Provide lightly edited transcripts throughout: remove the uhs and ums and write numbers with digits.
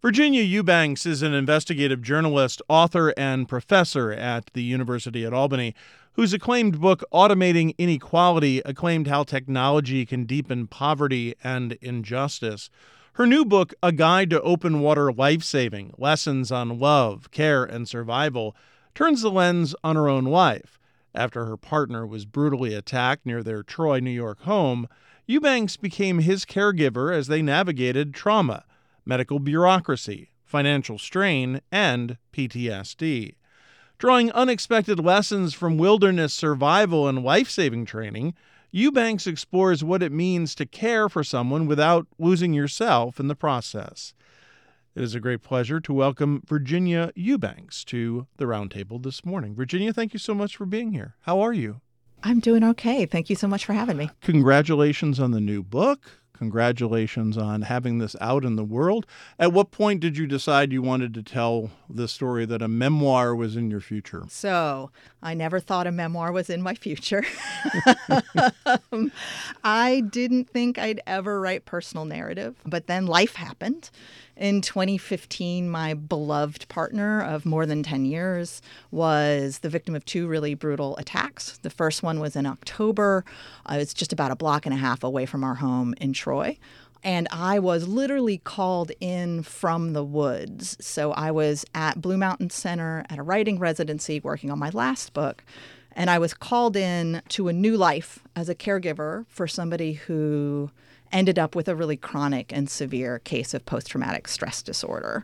Virginia Eubanks is an investigative journalist, author, and professor at the University at Albany, whose acclaimed book, Automating Inequality, acclaimed how technology can deepen poverty and injustice. Her new book, A Guide to Open Water Lifesaving, Lessons on Love, Care, and Survival, turns the lens on her own life. After her partner was brutally attacked near their Troy, New York home, Eubanks became his caregiver as they navigated trauma, medical bureaucracy, financial strain, and PTSD. Drawing unexpected lessons from wilderness survival and life-saving training, Eubanks explores what it means to care for someone without losing yourself in the process. It is a great pleasure to welcome Virginia Eubanks to the Roundtable this morning. Virginia, thank you so much for being here. How are you? I'm doing okay. Thank you so much for having me. Congratulations on the new book. Congratulations on having this out in the world. At what point did you decide you wanted to tell the story that a memoir was in your future? So I never thought a memoir was in my future. I didn't think I'd ever write personal narrative, but then life happened. In 2015, my beloved partner of more than 10 years was the victim of two really brutal attacks. The first one was in October. I was just about a block and a half away from our home in Troy. And I was literally called in from the woods. So I was at Blue Mountain Center at a writing residency working on my last book. And I was called in to a new life as a caregiver for somebody who ended up with a really chronic and severe case of post-traumatic stress disorder.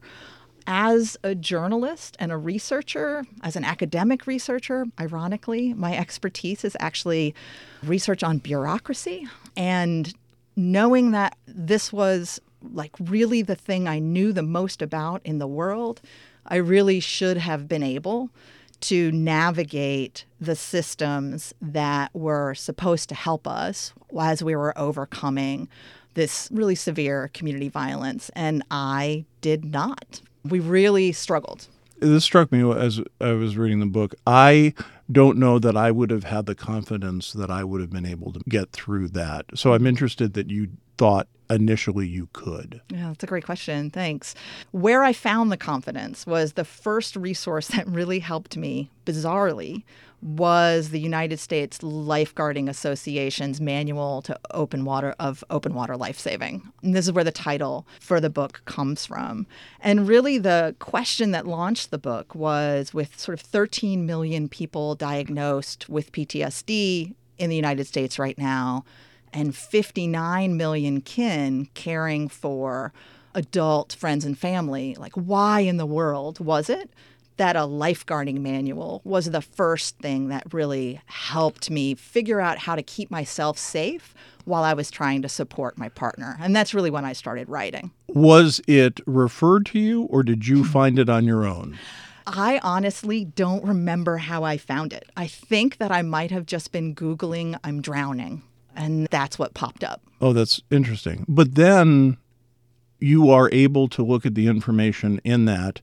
As a journalist and a researcher, as an academic researcher, ironically, my expertise is actually research on bureaucracy. And knowing that this was like really the thing I knew the most about in the world, I really should have been able to navigate the systems that were supposed to help us as we were overcoming this really severe community violence. And I did not. We really struggled. This struck me as I was reading the book. I don't know that I would have had the confidence that I would have been able to get through that. So I'm interested that you thought initially you could. Yeah, that's a great question. Thanks. Where I found the confidence was the first resource that really helped me, bizarrely, was the United States Lifeguarding Association's Manual to Open Water Lifesaving. And this is where the title for the book comes from. And really the question that launched the book was, with sort of 13 million people diagnosed with PTSD in the United States right now, and 59 million kin caring for adult friends and family, like why in the world was it that a lifeguarding manual was the first thing that really helped me figure out how to keep myself safe while I was trying to support my partner? And that's really when I started writing. Was it referred to you, or did you find it on your own? I honestly don't remember how I found it. I think that I might have just been Googling "I'm drowning," and that's what popped up. Oh, that's interesting. But then you are able to look at the information in that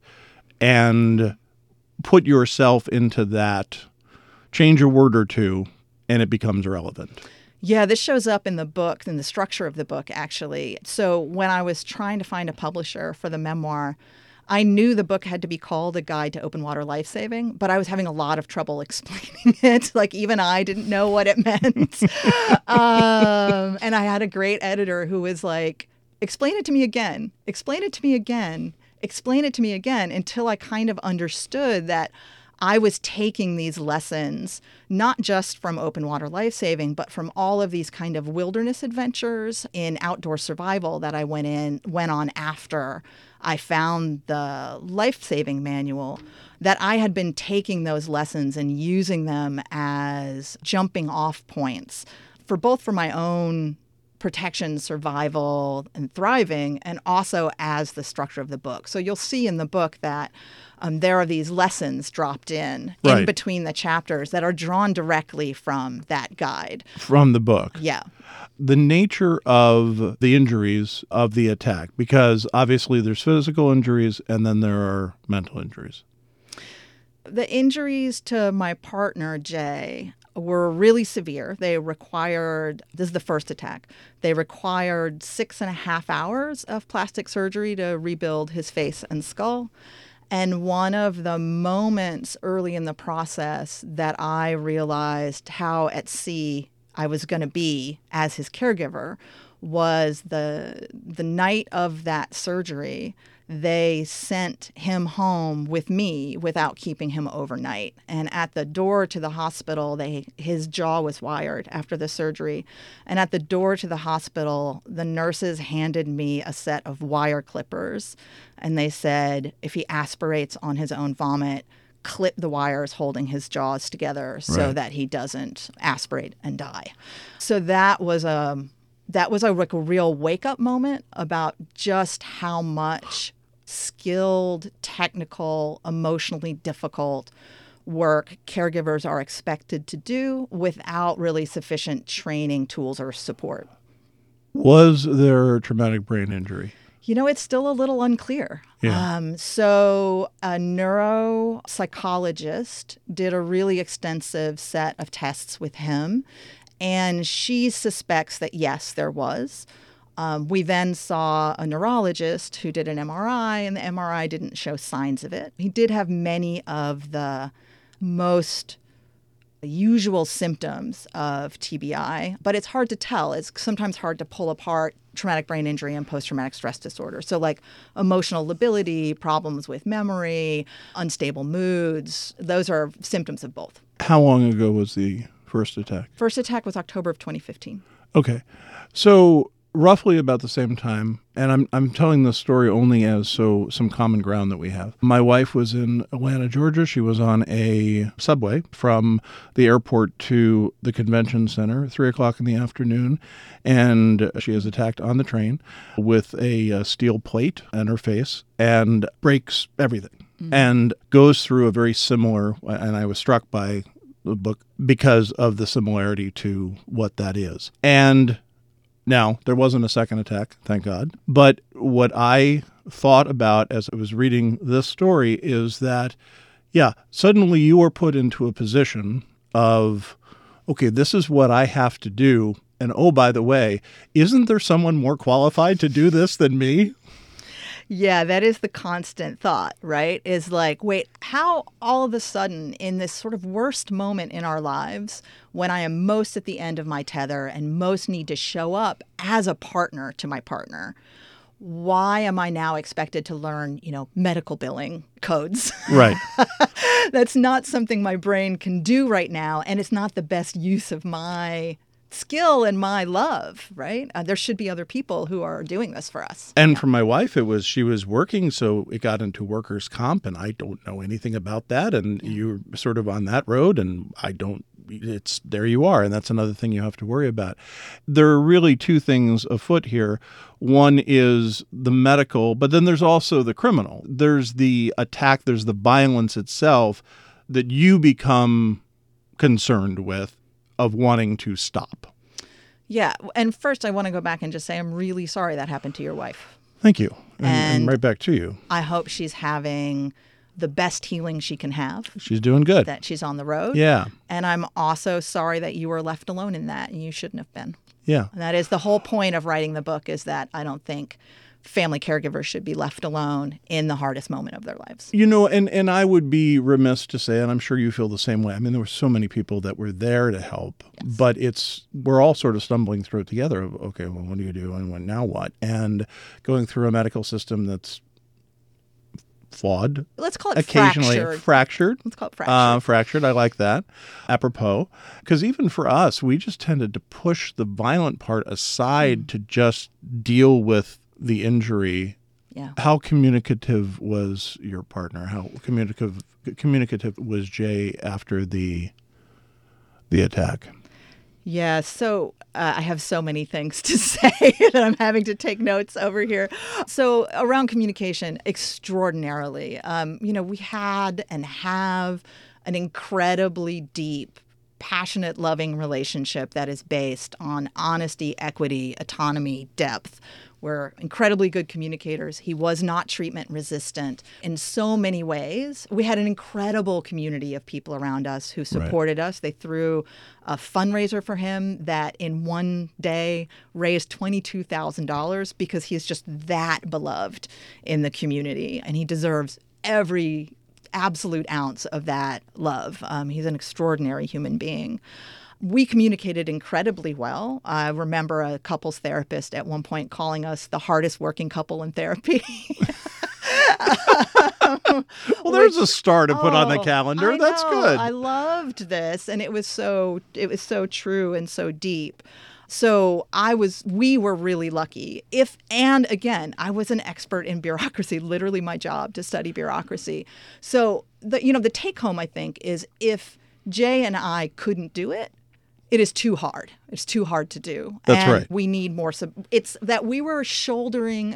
and put yourself into that, change a word or two, and it becomes relevant. Yeah, this shows up in the book, in the structure of the book, actually. So when I was trying to find a publisher for the memoir, I knew the book had to be called A Guide to Open Water Lifesaving, but I was having a lot of trouble explaining it. Like, even I didn't know what it meant. And I had a great editor who was like, explain it to me again, explain it to me again, explain it to me again, until I kind of understood that I was taking these lessons, not just from open water lifesaving, but from all of these kind of wilderness adventures in outdoor survival that I went on after I found the life-saving manual, that I had been taking those lessons and using them as jumping off points for my own protection, survival, and thriving, and also as the structure of the book. So you'll see in the book that there are these lessons dropped in between the chapters that are drawn directly from that guide. From the book. Yeah. The nature of the injuries of the attack, because obviously there's physical injuries and then there are mental injuries. The injuries to my partner, Jay, were really severe. This is the first attack, they required 6.5 hours of plastic surgery to rebuild his face and skull. And one of the moments early in the process that I realized how at sea I was going to be as his caregiver was the night of that surgery. They sent him home with me without keeping him overnight. And at the door to the hospital, his jaw was wired after the surgery. And at the door to the hospital, the nurses handed me a set of wire clippers. And they said, if he aspirates on his own vomit, clip the wires holding his jaws together so that he doesn't aspirate and die. So that was a real wake-up moment about just how much skilled, technical, emotionally difficult work caregivers are expected to do without really sufficient training, tools, or support. Was there traumatic brain injury? It's still a little unclear. Yeah. So a neuropsychologist did a really extensive set of tests with him, and she suspects that, yes, there was. We then saw a neurologist who did an MRI, and the MRI didn't show signs of it. He did have many of the most usual symptoms of TBI, but it's hard to tell. It's sometimes hard to pull apart traumatic brain injury and post-traumatic stress disorder. So like emotional lability, problems with memory, unstable moods, those are symptoms of both. How long ago was the first attack? First attack was October of 2015. Okay. So roughly about the same time, and I'm telling this story only as some common ground that we have. My wife was in Atlanta, Georgia. She was on a subway from the airport to the convention center, 3:00 in the afternoon, and she is attacked on the train with a steel plate in her face and breaks everything and goes through a very similar, and I was struck by the book because of the similarity to what that is. And now, there wasn't a second attack, thank God. But what I thought about as I was reading this story is that, suddenly you are put into a position of, okay, this is what I have to do. And oh, by the way, isn't there someone more qualified to do this than me? Yeah, that is the constant thought, right? Is like, wait, how all of a sudden in this sort of worst moment in our lives, when I am most at the end of my tether and most need to show up as a partner to my partner, why am I now expected to learn, medical billing codes? Right. That's not something my brain can do right now, and it's not the best use of my skill and my love, right? There should be other people who are doing this for us. And for my wife, she was working, so it got into workers' comp, and I don't know anything about that. And you're sort of on that road, and there you are. And that's another thing you have to worry about. There are really two things afoot here. One is the medical, but then there's also the criminal. There's the attack, there's the violence itself that you become concerned with, of wanting to stop. Yeah. And first, I want to go back and just say I'm really sorry that happened to your wife. Thank you. And right back to you. I hope she's having the best healing she can have. She's doing good. That she's on the road. Yeah. And I'm also sorry that you were left alone in that, and you shouldn't have been. Yeah. And that is the whole point of writing the book, is that I don't think family caregivers should be left alone in the hardest moment of their lives. And I would be remiss to say, and I'm sure you feel the same way. I mean, there were so many people that were there to help, yes. But we're all sort of stumbling through it together. Of, okay, well, what do you do? And now what? And going through a medical system that's flawed. Let's call it occasionally fractured. Let's call it fractured. Fractured. I like that. Apropos. Because even for us, we just tended to push the violent part aside to just deal with the injury. Yeah. How communicative was your partner? How communicative was Jay after the attack? Yeah, so I have so many things to say that I'm having to take notes over here. So around communication, extraordinarily. We had and have an incredibly deep, passionate, loving relationship that is based on honesty, equity, autonomy, depth. were incredibly good communicators. He was not treatment resistant in so many ways. We had an incredible community of people around us who supported us. They threw a fundraiser for him that in one day raised $22,000 because he's just that beloved in the community, and he deserves every absolute ounce of that love. He's an extraordinary human being. We communicated incredibly well. I remember a couples therapist at one point calling us the hardest working couple in therapy. Well, there's a star to put on the calendar. That's good. I loved this, and it was so true and so deep. So we were really lucky. And again, I was an expert in bureaucracy, literally my job to study bureaucracy. So the take home, I think, is if Jay and I couldn't do it, it is too hard. It's too hard to do. That's and right. We need more. It's that we were shouldering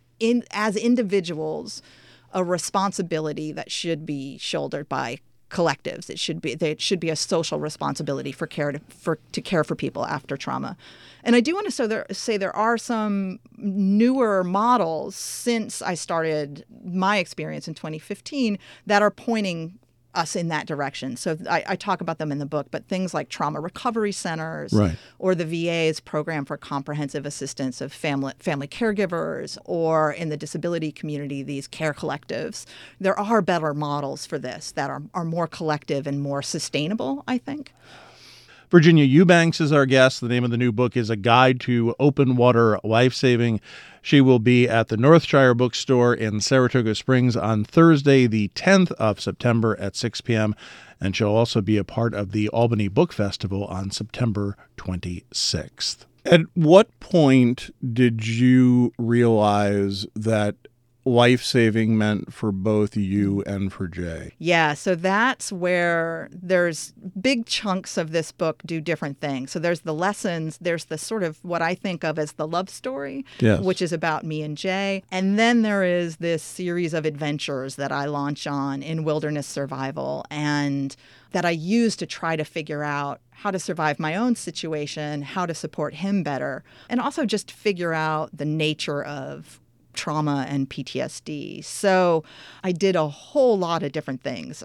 as individuals a responsibility that should be shouldered by collectives. It should be a social responsibility to care for people after trauma. And I do want to say there are some newer models since I started my experience in 2015 that are pointing us in that direction. So I talk about them in the book, but things like trauma recovery centers, Right, or the VA's program for comprehensive assistance of family caregivers, or in the disability community, these care collectives. There are better models for this that are more collective and more sustainable, I think. Virginia Eubanks is our guest. The name of the new book is A Guide to Open Water Lifesaving. She will be at the Northshire Bookstore in Saratoga Springs on Thursday, the 10th of September at 6 p.m., and she'll also be a part of the Albany Book Festival on September 26th. At what point did you realize that life-saving meant for both you and for Jay? Yeah, so that's where there's big chunks of this book do different things. So there's the lessons, there's the sort of what I think of as the love story, Yes, which is about me and Jay. And then there is this series of adventures that I launch on in wilderness survival and that I use to try to figure out how to survive my own situation, how to support him better, and also just figure out the nature of trauma and PTSD. So I did a whole lot of different things.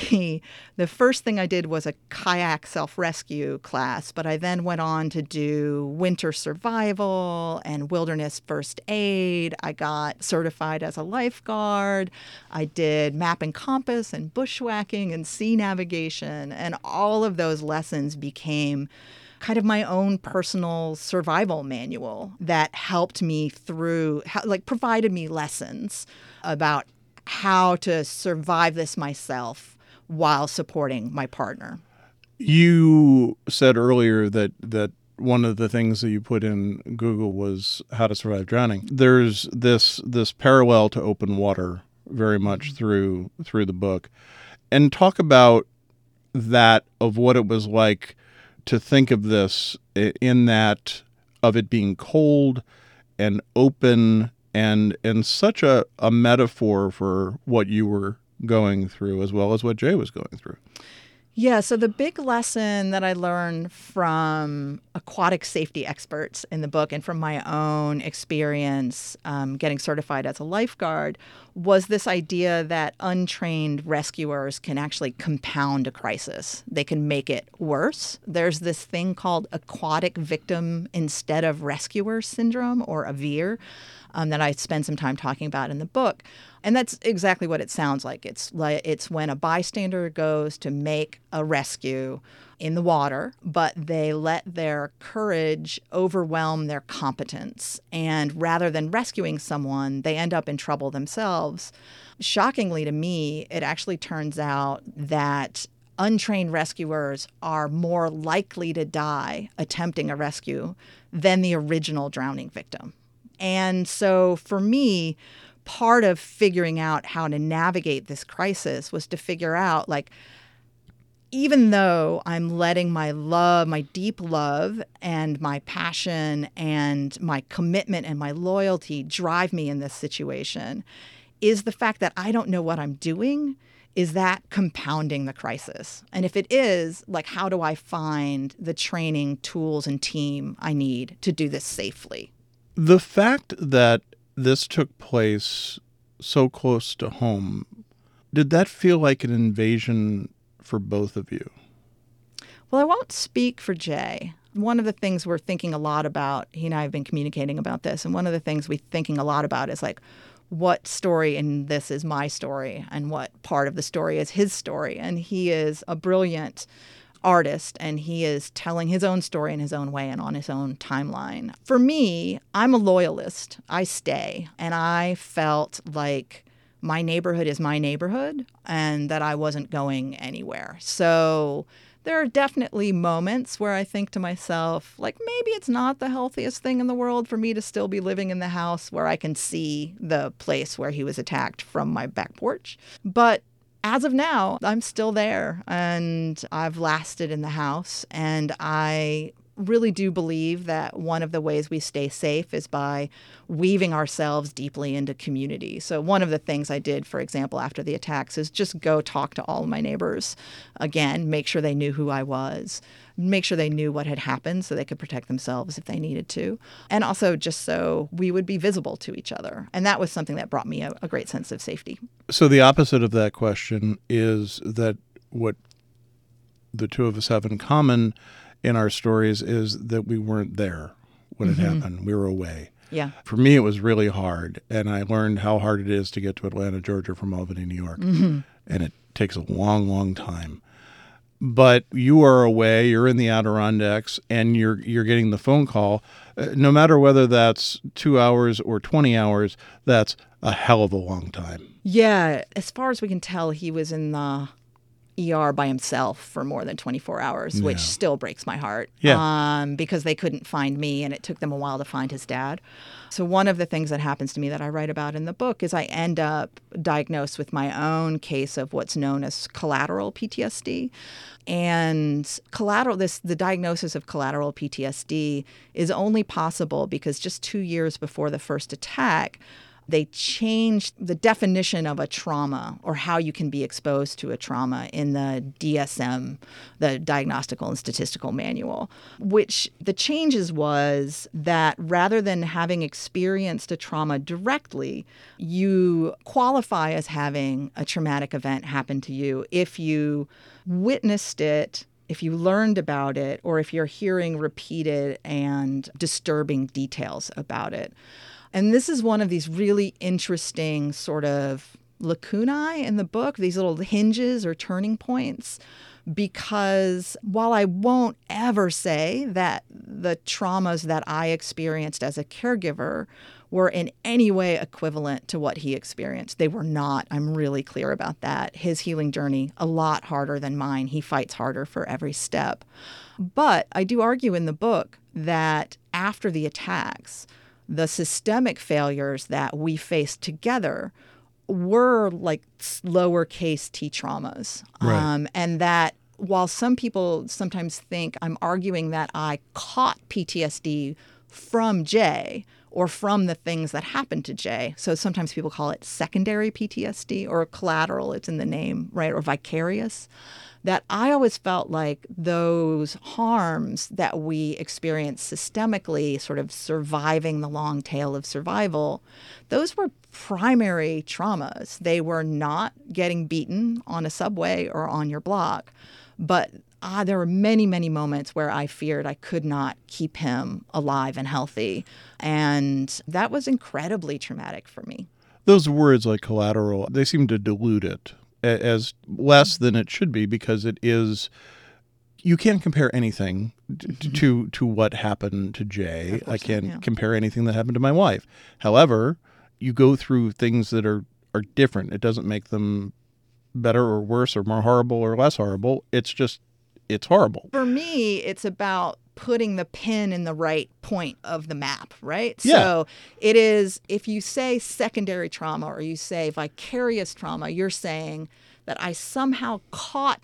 The first thing I did was a kayak self-rescue class, but I then went on to do winter survival and wilderness first aid. I got certified as a lifeguard. I did map and compass and bushwhacking and sea navigation, and all of those lessons became kind of my own personal survival manual that helped me provided me lessons about how to survive this myself while supporting my partner. You said earlier that one of the things that you put in Google was how to survive drowning. There's this parallel to open water very much through the book. And talk about that, of what it was like to think of this in that of it being cold and open and such a metaphor for what you were going through as well as what Jay was going through. Yeah, so the big lesson that I learned from aquatic safety experts in the book and from my own experience getting certified as a lifeguard was this idea that untrained rescuers can actually compound a crisis. They can make it worse. There's this thing called aquatic victim instead of rescuer syndrome, or AVIR, that I spend some time talking about in the book. And that's exactly what it sounds like. It's when a bystander goes to make a rescue in the water, but they let their courage overwhelm their competence. And rather than rescuing someone, they end up in trouble themselves. Shockingly to me, it actually turns out that untrained rescuers are more likely to die attempting a rescue than the original drowning victim. And so for me, part of figuring out how to navigate this crisis was to figure out, even though I'm letting my love, my deep love and my passion and my commitment and my loyalty drive me in this situation, is the fact that I don't know what I'm doing, is that compounding the crisis? And if it is, how do I find the training, tools, and team I need to do this safely? The fact that this took place so close to home, did that feel like an invasion for both of you? Well, I won't speak for Jay. One of the things we're thinking a lot about, he and I have been communicating about this, and one of the things we're thinking a lot about is like, what story in this is my story and what part of the story is his story. And he is a brilliant artist and he is telling his own story in his own way and on his own timeline. For me, I'm a loyalist. I stay. And I felt like my neighborhood is my neighborhood and that I wasn't going anywhere. So there are definitely moments where I think to myself, like, maybe it's not the healthiest thing in the world for me to still be living in the house where I can see the place where he was attacked from my back porch. But as of now, I'm still there and I've lasted in the house. And I really do believe that one of the ways we stay safe is by weaving ourselves deeply into community. So one of the things I did, for example, after the attacks is just go talk to all of my neighbors again, make sure they knew who I was, make sure they knew what had happened so they could protect themselves if they needed to. And also just so we would be visible to each other. And that was something that brought me a great sense of safety. So the opposite of that question is that what the two of us have in common in our stories is that we weren't there when it happened. We were away. Yeah. For me, it was really hard, and I learned how hard it is to get to Atlanta, Georgia from Albany, New York. And it takes a long, long time. But you are away, you're in the Adirondacks, and you're getting the phone call. No matter whether that's 2 hours or 20 hours, that's a hell of a long time. Yeah. As far as we can tell, he was in the ER by himself for more than 24 hours, which still breaks my heart. Because they couldn't find me and it took them a while to find his dad. So one of the things that happens to me that I write about in the book is I end up diagnosed with my own case of what's known as collateral PTSD. And the diagnosis of collateral PTSD is only possible because just 2 years before the first attack, they changed the definition of a trauma or how you can be exposed to a trauma in the DSM, the Diagnostical and Statistical Manual, which the changes was that rather than having experienced a trauma directly, you qualify as having a traumatic event happen to you if you witnessed it, if you learned about it, or if you're hearing repeated and disturbing details about it. And this is one of these really interesting sort of lacunae in the book, these little hinges or turning points, because while I won't ever say that the traumas that I experienced as a caregiver were in any way equivalent to what he experienced, they were not. I'm really clear about that. His healing journey, a lot harder than mine. He fights harder for every step. But I do argue in the book that after the attacks, the systemic failures that we faced together were like lowercase t traumas. Right. And that while some people sometimes think I'm arguing that I caught PTSD from Jay or from the things that happened to Jay. So sometimes people call it secondary PTSD or collateral, it's in the name, right? Or vicarious. That I always felt like those harms that we experience systemically, sort of surviving the long tail of survival, those were primary traumas. They were not getting beaten on a subway or on your block. But there were many, many moments where I feared I could not keep him alive and healthy. And that was incredibly traumatic for me. Those words like collateral, they seem to dilute it as less than it should be because it is, you can't compare anything to what happened to Jay. I can't compare anything that happened to my wife. However, you go through things that are different. It doesn't make them better or worse or more horrible or less horrible. It's horrible. For me, it's about putting the pin in the right point of the map, right? Yeah. So it is, if you say secondary trauma or you say vicarious trauma, you're saying that I somehow caught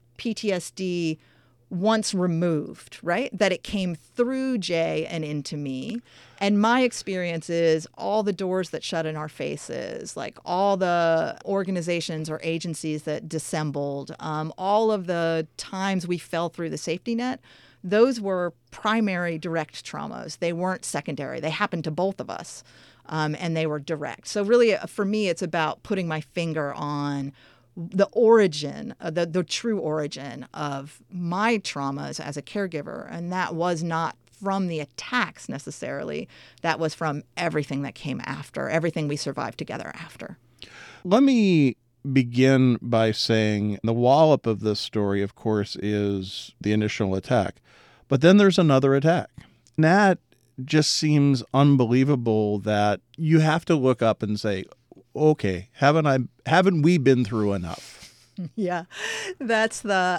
PTSD once removed, right? That it came through Jay and into me. And my experience is all the doors that shut in our faces, like all the organizations or agencies that dissembled, all of the times we fell through the safety net, those were primary direct traumas. They weren't secondary. They happened to both of us, and they were direct. So really, for me, it's about putting my finger on the origin, the true origin of my traumas as a caregiver. And that was not from the attacks necessarily. That was from everything that came after, everything we survived together after. Let me begin by saying the wallop of this story, of course, is the initial attack. But then there's another attack. And that just seems unbelievable that you have to look up and say, okay, haven't we been through enough? Yeah, that's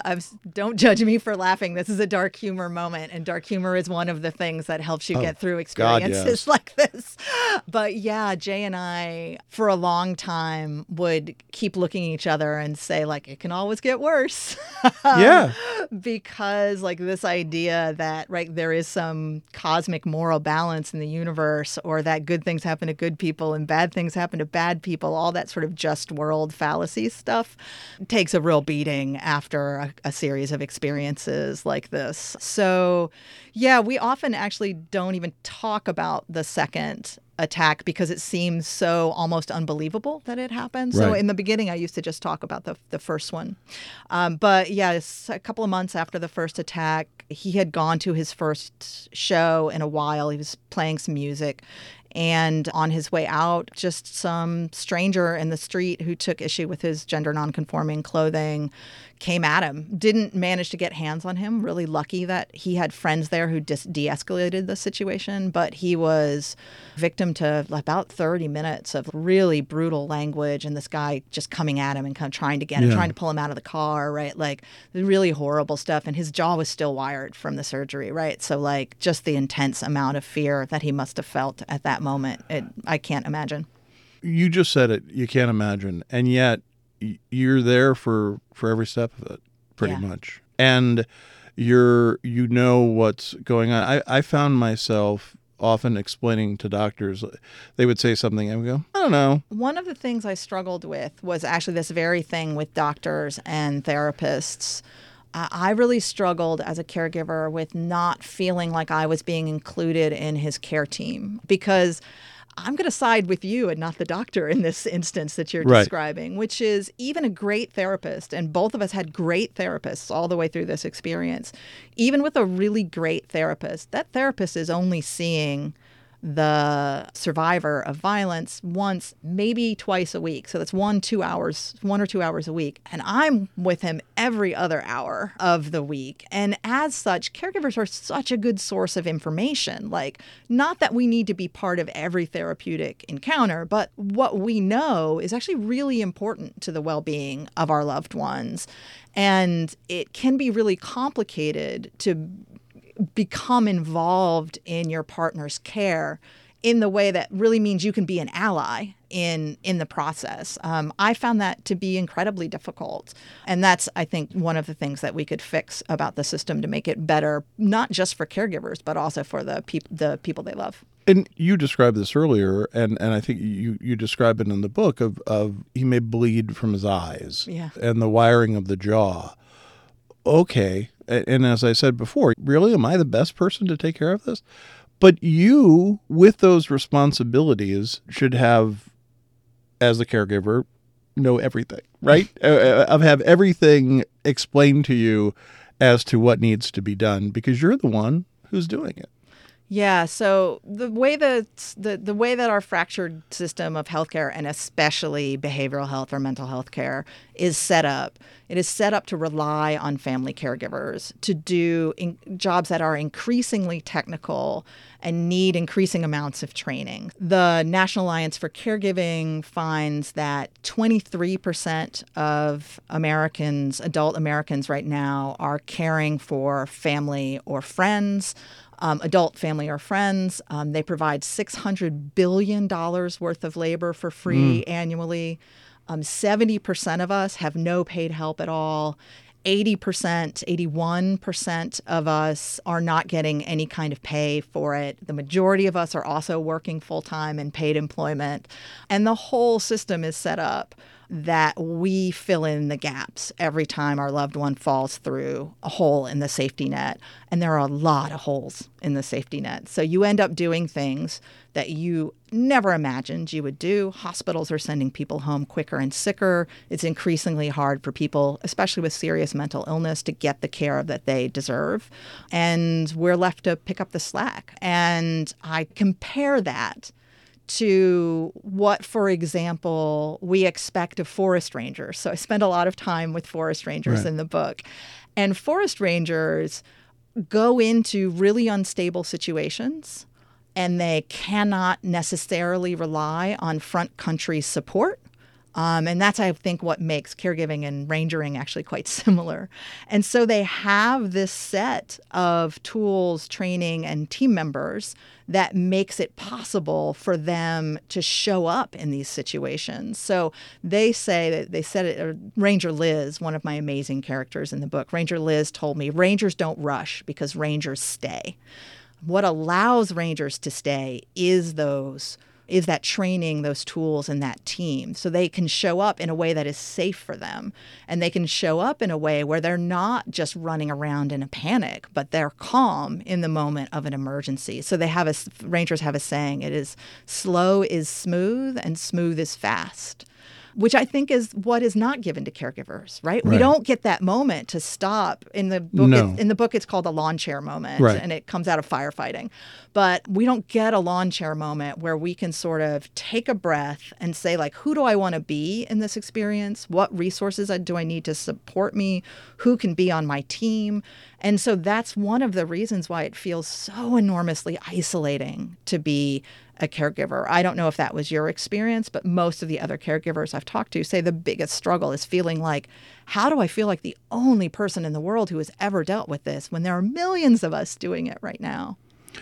don't judge me for laughing. This is a dark humor moment, and dark humor is one of the things that helps you get through experiences God, yes. like this. But yeah, Jay and I, for a long time, would keep looking at each other and say, like, it can always get worse. Yeah. Because like this idea that, right, there is some cosmic moral balance in the universe, or that good things happen to good people and bad things happen to bad people, all that sort of just world fallacy stuff takes a real beating after a series of experiences like this. So, yeah, we often actually don't even talk about the second attack because it seems so almost unbelievable that it happened. So Right. in the beginning, I used to just talk about the first one. But yeah, a couple of months after the first attack, he had gone to his first show in a while. He was playing some music. And on his way out, just some stranger in the street who took issue with his gender nonconforming clothing came at him. Didn't manage to get hands on him. Really lucky that he had friends there who de-escalated the situation. But he was victim to about 30 minutes of really brutal language, and this guy just coming at him and kind of trying to get him, trying to pull him out of the car, right? Like really horrible stuff. And his jaw was still wired from the surgery, right? So like just the intense amount of fear that he must have felt at that moment, I can't imagine. You just said it. You can't imagine. And yet you're there for every step of it, pretty much. And you know what's going on. I found myself often explaining to doctors, they would say something, I would go, I don't know. One of the things I struggled with was actually this very thing with doctors and therapists. I really struggled as a caregiver with not feeling like I was being included in his care team, because I'm going to side with you and not the doctor in this instance that you're describing, which is even a great therapist. And both of us had great therapists all the way through this experience. Even with a really great therapist, that therapist is only seeing the survivor of violence once, maybe twice a week. So that's 1 or 2 hours a week. And I'm with him every other hour of the week. And as such, caregivers are such a good source of information. Like, not that we need to be part of every therapeutic encounter, but what we know is actually really important to the well-being of our loved ones. And it can be really complicated to become involved in your partner's care in the way that really means you can be an ally in the process. I found that to be incredibly difficult. And that's, I think, one of the things that we could fix about the system to make it better, not just for caregivers, but also for the people they love. And you described this earlier, and I think you describe it in the book of he may bleed from his eyes and the wiring of the jaw. Okay. And as I said before, really, am I the best person to take care of this? But you, with those responsibilities, should have, as the caregiver, know everything, right? Have everything explained to you as to what needs to be done, because you're the one who's doing it. Yeah, so the way that our fractured system of healthcare, and especially behavioral health or mental health care, is set up, it is set up to rely on family caregivers to do jobs that are increasingly technical and need increasing amounts of training. The National Alliance for Caregiving finds that 23% of Americans, adult Americans right now, are caring for family or friends. Adult family or friends. They provide $600 billion worth of labor for free annually. 70% of us have no paid help at all. 81% of us are not getting any kind of pay for it. The majority of us are also working full-time in paid employment. And the whole system is set up that we fill in the gaps every time our loved one falls through a hole in the safety net. And there are a lot of holes in the safety net. So you end up doing things that you never imagined you would do. Hospitals are sending people home quicker and sicker. It's increasingly hard for people, especially with serious mental illness, to get the care that they deserve. And we're left to pick up the slack. And I compare that to what, for example, we expect of forest rangers. So I spend a lot of time with forest rangers in the book. And forest rangers go into really unstable situations, and they cannot necessarily rely on front country support. And that's, I think, what makes caregiving and rangering actually quite similar. And so they have this set of tools, training, and team members that makes it possible for them to show up in these situations. So they say that they said it, Ranger Liz, one of my amazing characters in the book, Ranger Liz told me, rangers don't rush because rangers stay. What allows rangers to stay is that training, those tools, and that team. So they can show up in a way that is safe for them. And they can show up in a way where they're not just running around in a panic, but they're calm in the moment of an emergency. So rangers have a saying, it is slow is smooth and smooth is fast, which I think is what is not given to caregivers, right? We don't get that moment to stop. In the book, in the book, it's called a lawn chair moment, and it comes out of firefighting. But we don't get a lawn chair moment where we can sort of take a breath and say, like, who do I want to be in this experience? What resources do I need to support me? Who can be on my team? And so that's one of the reasons why it feels so enormously isolating to be a caregiver. I don't know if that was your experience, but most of the other caregivers I've talked to say the biggest struggle is feeling like, how do I feel like the only person in the world who has ever dealt with this when there are millions of us doing it right now?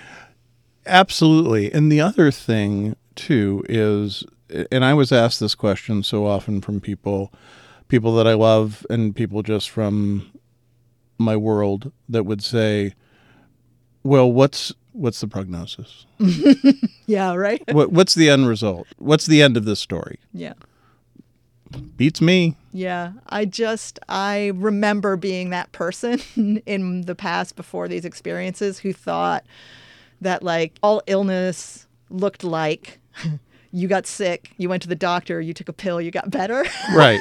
Absolutely. And the other thing, too, is, and I was asked this question so often from people that I love and people just from my world that would say, well, what's the prognosis? Yeah, right? What's the end result? What's the end of this story? Yeah. Beats me. Yeah. I remember being that person in the past before these experiences who thought that, like, all illness looked like you got sick, you went to the doctor, you took a pill, you got better. Right.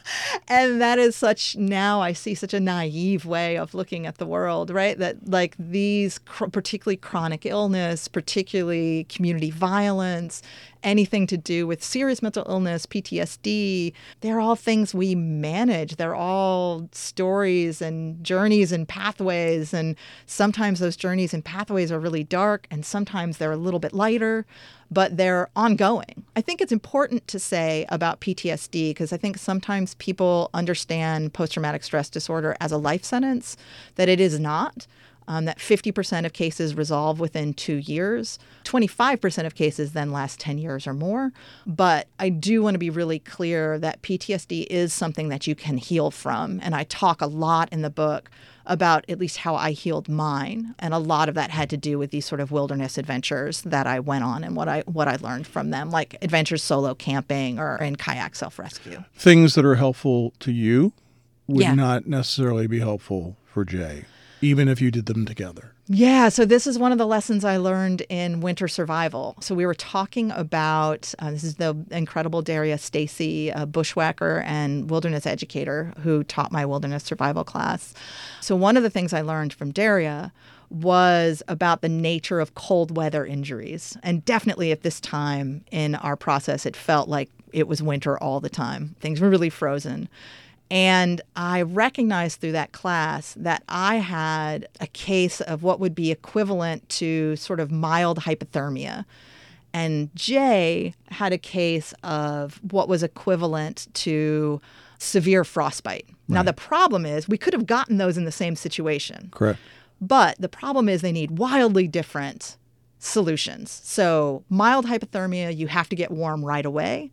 And that is now I see such a naive way of looking at the world, right? That, like, these particularly chronic illness, particularly community violence, anything to do with serious mental illness, PTSD, they're all things we manage. They're all stories and journeys and pathways. And sometimes those journeys and pathways are really dark, and sometimes they're a little bit lighter, but they're ongoing. I think it's important to say about PTSD, because I think sometimes people understand post-traumatic stress disorder as a life sentence, that it is not. That 50% of cases resolve within 2 years. 25% of cases then last 10 years or more. But I do want to be really clear that PTSD is something that you can heal from. And I talk a lot in the book about at least how I healed mine. And a lot of that had to do with these sort of wilderness adventures that I went on and what I learned from them, like adventures solo camping or in kayak self-rescue. Things that are helpful to you would not necessarily be helpful for Jay, even if you did them together. Yeah, so this is one of the lessons I learned in Winter Survival. So we were talking about, this is the incredible Daria Stacy, a bushwhacker and wilderness educator who taught my wilderness survival class. So one of the things I learned from Daria was about the nature of cold weather injuries. And definitely at this time in our process, it felt like it was winter all the time. Things were really frozen. And I recognized through that class that I had a case of what would be equivalent to sort of mild hypothermia. And Jay had a case of what was equivalent to severe frostbite. Right. Now, the problem is we could have gotten those in the same situation. Correct. But the problem is they need wildly different solutions. So mild hypothermia, you have to get warm right away.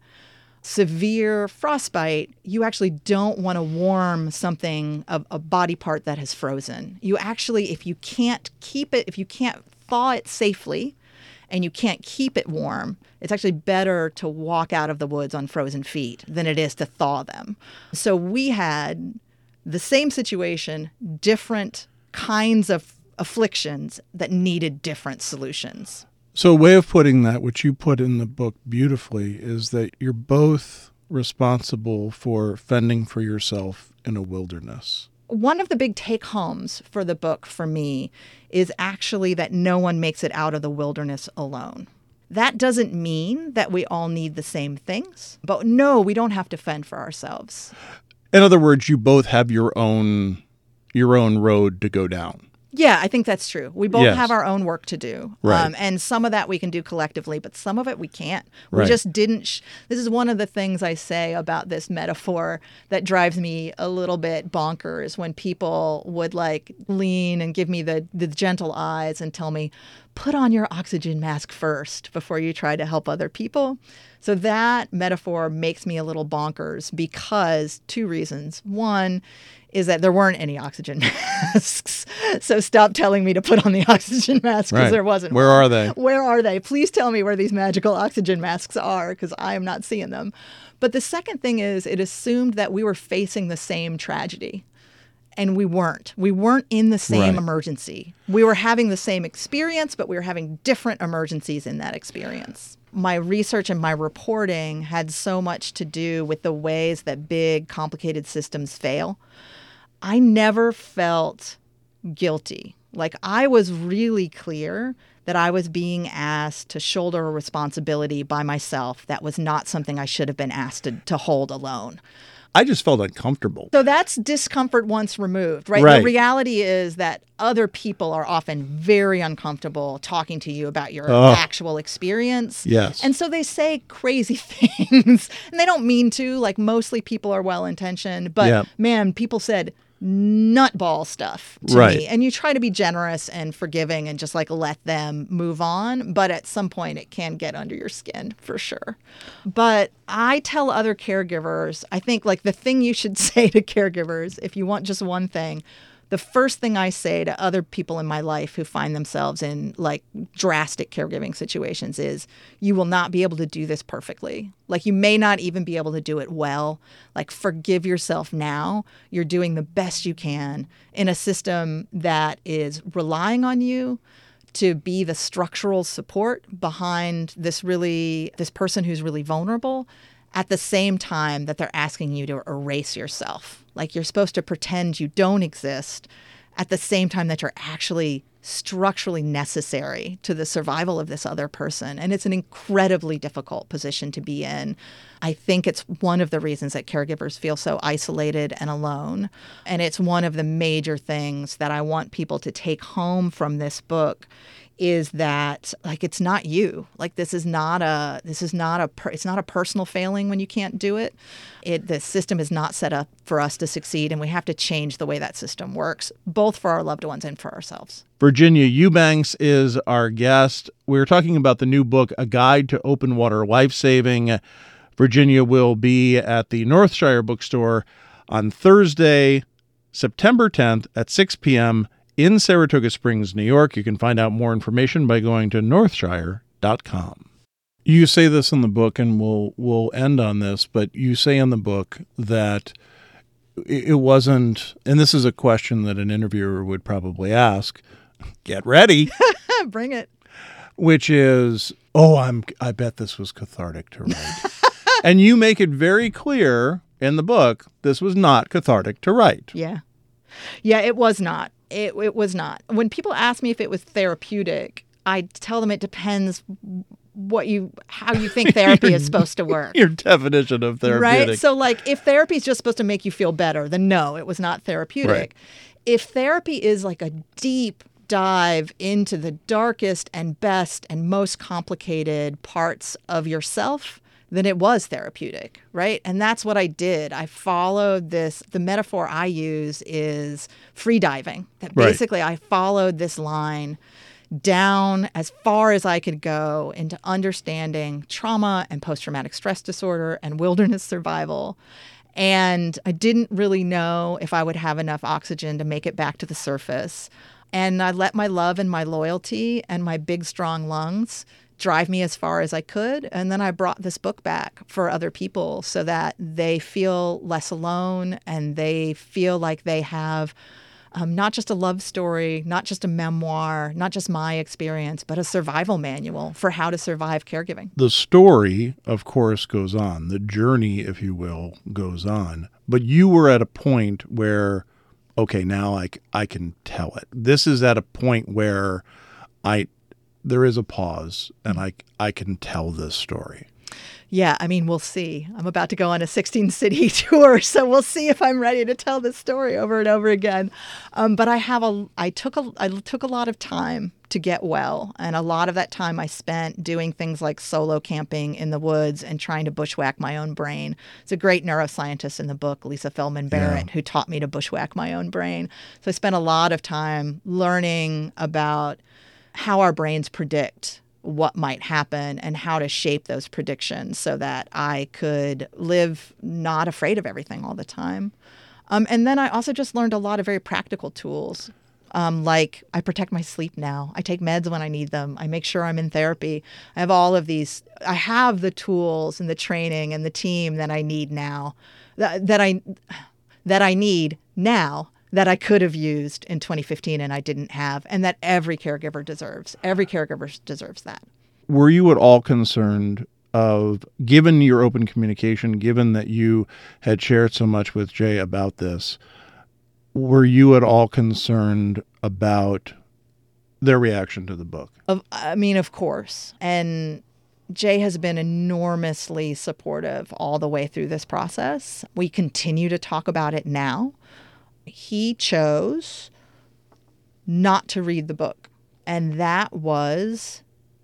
Severe frostbite, you actually don't want to warm something, a body part that has frozen. You actually, if you can't keep it, if you can't thaw it safely, and you can't keep it warm, it's actually better to walk out of the woods on frozen feet than it is to thaw them. So we had the same situation, different kinds of afflictions that needed different solutions. So a way of putting that, which you put in the book beautifully, is that you're both responsible for fending for yourself in a wilderness. One of the big take-homes for the book for me is actually that no one makes it out of the wilderness alone. That doesn't mean that we all need the same things, but no, we don't have to fend for ourselves. In other words, you both have your own road to go down. Yeah, I think that's true. We both Yes. have our own work to do. Right. And some of that we can do collectively, but some of it we can't. Right. We just didn't. This is one of the things I say about this metaphor that drives me a little bit bonkers when people would like lean and give me the gentle eyes and tell me, put on your oxygen mask first before you try to help other people. So that metaphor makes me a little bonkers because two reasons. One is that there weren't any oxygen masks. So stop telling me to put on the oxygen mask because there wasn't Where one. are they? Where are they? Please tell me where these magical oxygen masks are because I am not seeing them. But the second thing is it assumed that we were facing the same tragedy. And we weren't. We weren't in the same Right. emergency. We were having the same experience, but we were having different emergencies in that experience. My research and my reporting had so much to do with the ways that big, complicated systems fail. I never felt guilty. Like I was really clear that I was being asked to shoulder a responsibility by myself that was not something I should have been asked to hold alone. I just felt uncomfortable. So that's discomfort once removed, right? Right. The reality is that other people are often very uncomfortable talking to you about your actual experience. Yes. And so they say crazy things and they don't mean to, like mostly people are well-intentioned, but Yeah. man, people said nutball stuff to Right. me. And you try to be generous and forgiving and just like let them move on. But at some point it can get under your skin for sure. But I tell other caregivers, I think like the thing you should say to caregivers, if you want just one thing, the first thing I say to other people in my life who find themselves in like drastic caregiving situations is you will not be able to do this perfectly. Like you may not even be able to do it well. Like forgive yourself now. You're doing the best you can in a system that is relying on you to be the structural support behind this person who's really vulnerable at the same time that they're asking you to erase yourself. Like you're supposed to pretend you don't exist at the same time that you're actually structurally necessary to the survival of this other person. And it's an incredibly difficult position to be in. I think it's one of the reasons that caregivers feel so isolated and alone. And it's one of the major things that I want people to take home from this book is that like it's not you. Like it's not a personal failing when you can't do it. The system is not set up for us to succeed, and we have to change the way that system works, both for our loved ones and for ourselves. Virginia Eubanks is our guest. We're talking about the new book, A Guide to Open Water Lifesaving. Virginia will be at the Northshire Bookstore on Thursday, September 10th at 6 p.m. in Saratoga Springs, New York. You can find out more information by going to northshire.com. You say this in the book, and we'll end on this, but you say in the book that it wasn't, and this is a question that an interviewer would probably ask, get ready, Bring it. which is, I bet this was cathartic to write. And you make it very clear in the book, this was not cathartic to write. Yeah. Yeah, it was not. It was not. When people ask me if it was therapeutic, I tell them it depends how you think therapy is supposed to work. Your definition of therapeutic. Right? So like if therapy is just supposed to make you feel better, then no, it was not therapeutic. Right. If therapy is like a deep dive into the darkest and best and most complicated parts of yourself, then it was therapeutic, right? And that's what I did. I followed this. The metaphor I use is free diving. That basically I followed this line down as far as I could go into understanding trauma and post-traumatic stress disorder and wilderness survival. And I didn't really know if I would have enough oxygen to make it back to the surface. And I let my love and my loyalty and my big, strong lungs drive me as far as I could. And then I brought this book back for other people so that they feel less alone and they feel like they have not just a love story, not just a memoir, not just my experience, but a survival manual for how to survive caregiving. The story, of course, goes on. The journey, if you will, goes on. But you were at a point where, okay, now I can tell it. This is at a point where there is a pause and I can tell this story. Yeah, I mean, we'll see. I'm about to go on a 16-city tour, so we'll see if I'm ready to tell this story over and over again. But I took a lot of time to get well, and a lot of that time I spent doing things like solo camping in the woods and trying to bushwhack my own brain. It's a great neuroscientist in the book, Lisa Feldman Barrett, who taught me to bushwhack my own brain. So I spent a lot of time learning about how our brains predict what might happen and how to shape those predictions so that I could live not afraid of everything all the time. And then I also just learned a lot of very practical tools. Like I protect my sleep now. I take meds when I need them. I make sure I'm in therapy. I have all of these. I have the tools and the training and the team that I need now, that I need now, that I could have used in 2015 and I didn't have, and that every caregiver deserves. Every caregiver deserves that. Were you at all concerned of, given your open communication, given that you had shared so much with Jay about this, were you at all concerned about their reaction to the book? Of course. And Jay has been enormously supportive all the way through this process. We continue to talk about it now. He chose not to read the book, and that was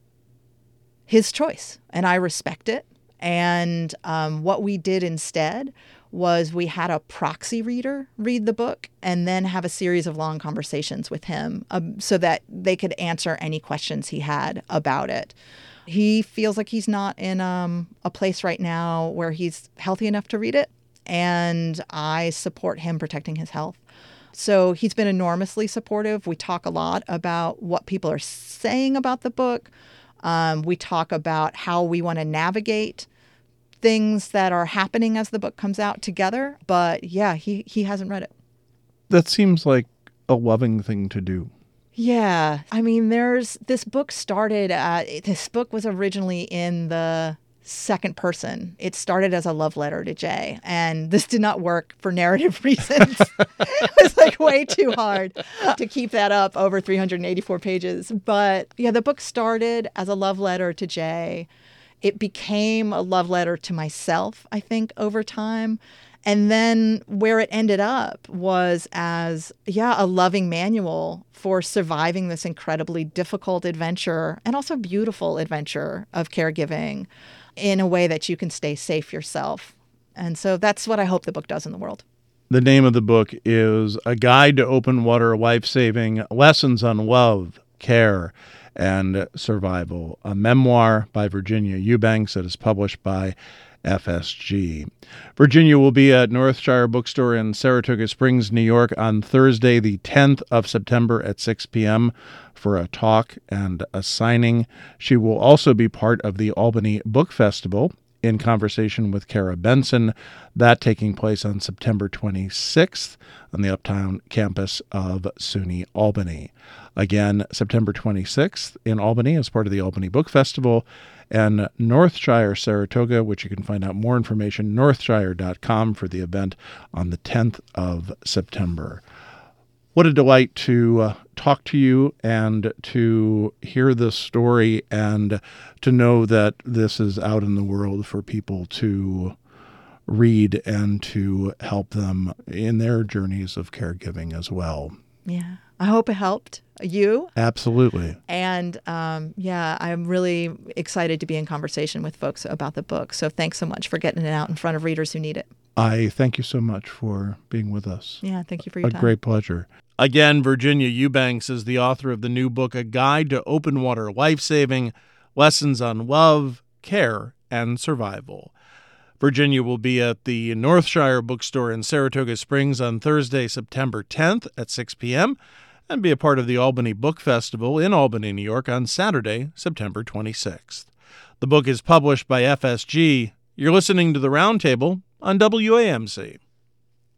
his choice, and I respect it. And what we did instead was we had a proxy reader read the book and then have a series of long conversations with him so that they could answer any questions he had about it. He feels like he's not in a place right now where he's healthy enough to read it. And I support him protecting his health. So he's been enormously supportive. We talk a lot about what people are saying about the book. We talk about how we want to navigate things that are happening as the book comes out together. But yeah, he hasn't read it. That seems like a loving thing to do. Yeah. I mean, this book was originally in the second person. It started as a love letter to Jay, and this did not work for narrative reasons. It was like way too hard to keep that up over 384 pages. But yeah, the book started as a love letter to Jay. It became a love letter to myself, I think, over time. And then where it ended up was as, a loving manual for surviving this incredibly difficult adventure and also beautiful adventure of caregiving in a way that you can stay safe yourself. And so that's what I hope the book does in the world. The name of the book is A Guide to Open Water Life-Saving Lessons on Love, Care, and Survival, a memoir by Virginia Eubanks that is published by FSG. Virginia will be at Northshire Bookstore in Saratoga Springs, New York on Thursday, the 10th of September at 6 p.m. for a talk and a signing. She will also be part of the Albany Book Festival in conversation with Kara Benson, that taking place on September 26th on the Uptown campus of SUNY Albany. Again, September 26th in Albany as part of the Albany Book Festival, and Northshire Saratoga, which you can find out more information, northshire.com, for the event on the 10th of September. What a delight to talk to you and to hear this story and to know that this is out in the world for people to read and to help them in their journeys of caregiving as well. Yeah. I hope it helped you. Absolutely. And I'm really excited to be in conversation with folks about the book. So thanks so much for getting it out in front of readers who need it. I thank you so much for being with us. Yeah, thank you for your time. A great pleasure. Again, Virginia Eubanks is the author of the new book, A Guide to Open Water Life-Saving Lessons on Love, Care, and Survival. Virginia will be at the Northshire Bookstore in Saratoga Springs on Thursday, September 10th at 6 p.m., and be a part of the Albany Book Festival in Albany, New York on Saturday, September 26th. The book is published by FSG. You're listening to The Roundtable on WAMC.